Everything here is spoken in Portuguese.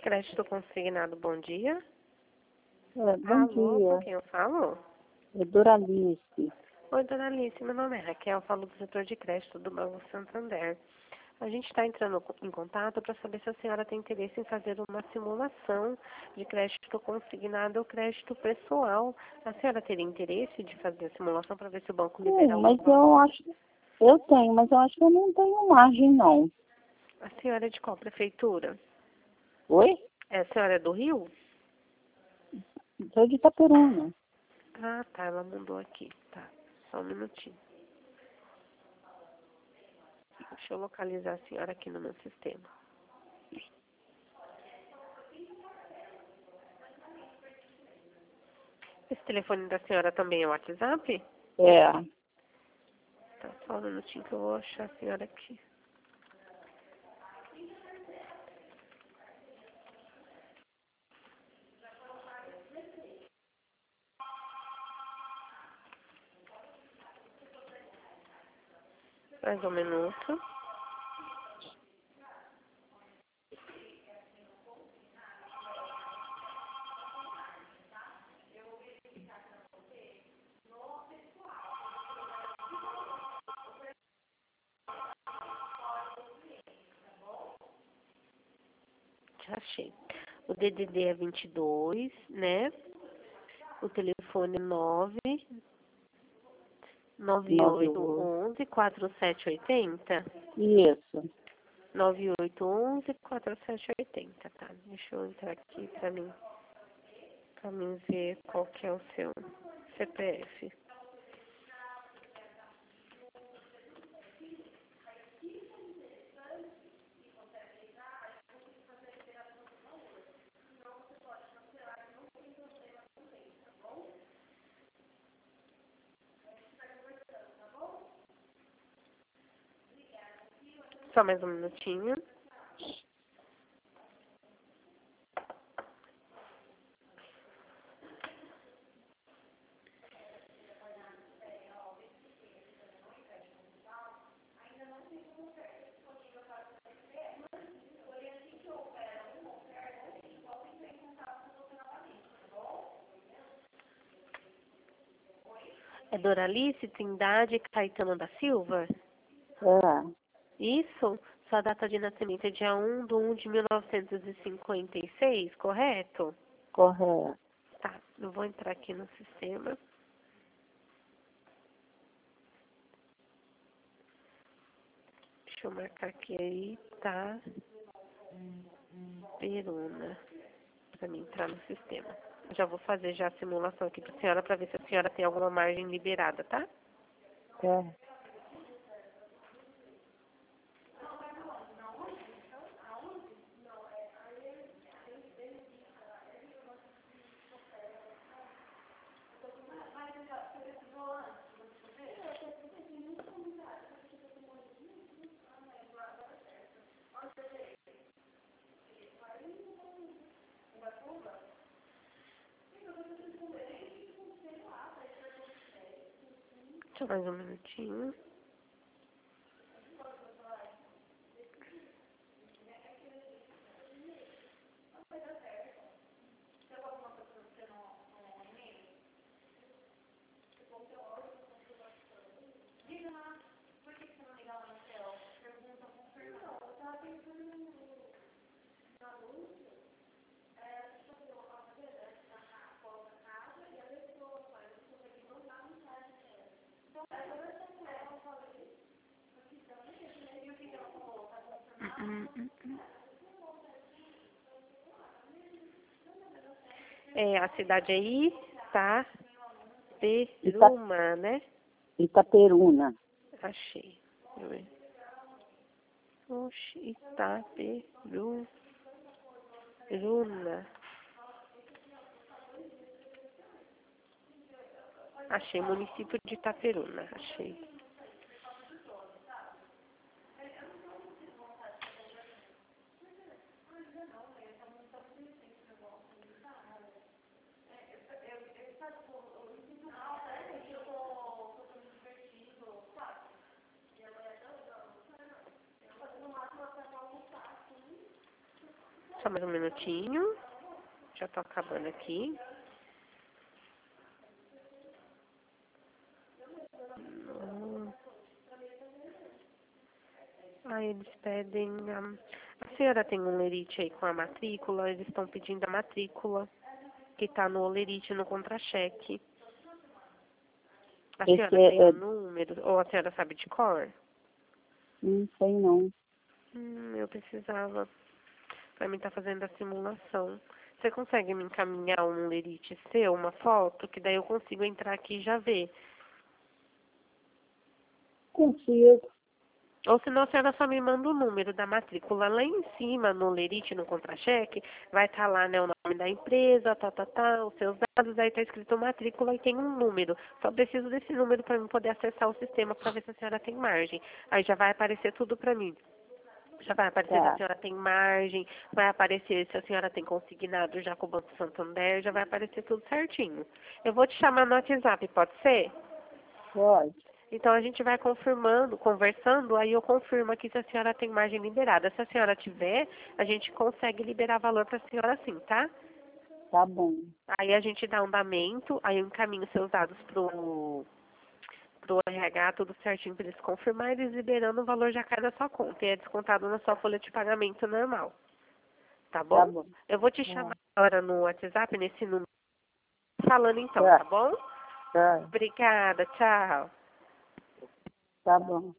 Crédito consignado, bom dia. Bom Alô, dia, com quem eu falo? é Doralice. Oi, dona Alice, meu nome é Raquel, falo do setor de crédito do Banco Santander. A gente está entrando em contato para saber se a senhora tem interesse em fazer uma simulação de crédito consignado ou crédito pessoal. A senhora teria interesse de fazer a simulação para ver se o banco libera Mas algum eu valor? acho, eu tenho, mas eu acho que eu não tenho margem, não. A senhora é de qual prefeitura? Oi? A senhora é do Rio? Sou de Itaperuna. Ah, tá, ela mandou aqui. Tá, só um minutinho. Deixa eu localizar a senhora aqui no meu sistema. Esse telefone da senhora também é o WhatsApp? É, Tá, só um minutinho que eu vou achar a senhora aqui. Mais um minuto. Já achei. O DDD é 22, né? O telefone é 98. 99811-4780. Isso. 9811-4780, tá? Deixa eu entrar aqui pra mim ver qual que é o seu CPF. Só mais um minutinho. É Doralice Trindade Caetano da Silva? É, Isso? Sua data de nascimento é dia 1/1 de 1956, correto? correto. Tá, eu vou entrar aqui no sistema. Deixa eu marcar aqui aí, tá? Peruna, pra mim entrar no sistema. Já vou fazer já a simulação aqui pra senhora pra ver se a senhora tem alguma margem liberada, tá? É. Deixa mais um minutinho. É, a cidade aí, tá? Peruma, né? Itaperuna. Achei. Deixa eu ver. Oxi, Itaperuna. Achei, município de Itaperuna. Achei. Deixa só mais um minutinho. Já tô acabando aqui. Aí eles pedem... a senhora tem um lerite aí com a matrícula, eles estão pedindo a matrícula, que tá no lerite no contra-cheque. A senhora tem o número, ou a senhora sabe de cor? Não sei não. Eu precisava, pra mim tá fazendo a simulação. Você consegue me encaminhar um lerite seu, uma foto, que daí eu consigo entrar aqui e já ver? Consigo. Ou senão a senhora só me manda o número da matrícula. Lá em cima, no lerite, no contra-cheque, vai estar lá, né, o nome da empresa, os seus dados, aí tá escrito matrícula e tem um número. Só preciso desse número para mim poder acessar o sistema para ver se a senhora tem margem. Aí já vai aparecer tudo para mim. Já vai aparecer se a senhora tem margem, vai aparecer se a senhora tem consignado já com o Banco Santander, já vai aparecer tudo certinho. Eu vou te chamar no WhatsApp, pode ser? Pode. Então a gente vai confirmando, conversando, aí eu confirmo aqui se a senhora tem margem liberada. Se a senhora tiver, a gente consegue liberar valor para a senhora sim, tá? Tá bom. Aí a gente dá andamento, aí eu encaminho seus dados pro RH, tudo certinho para eles confirmarem, eles liberando o valor já cai na sua conta e é descontado na sua folha de pagamento normal. Tá bom? Tá bom. Eu vou te chamar agora no WhatsApp, nesse número, falando então, tá bom? Tá. Obrigada, tchau. Tá bom.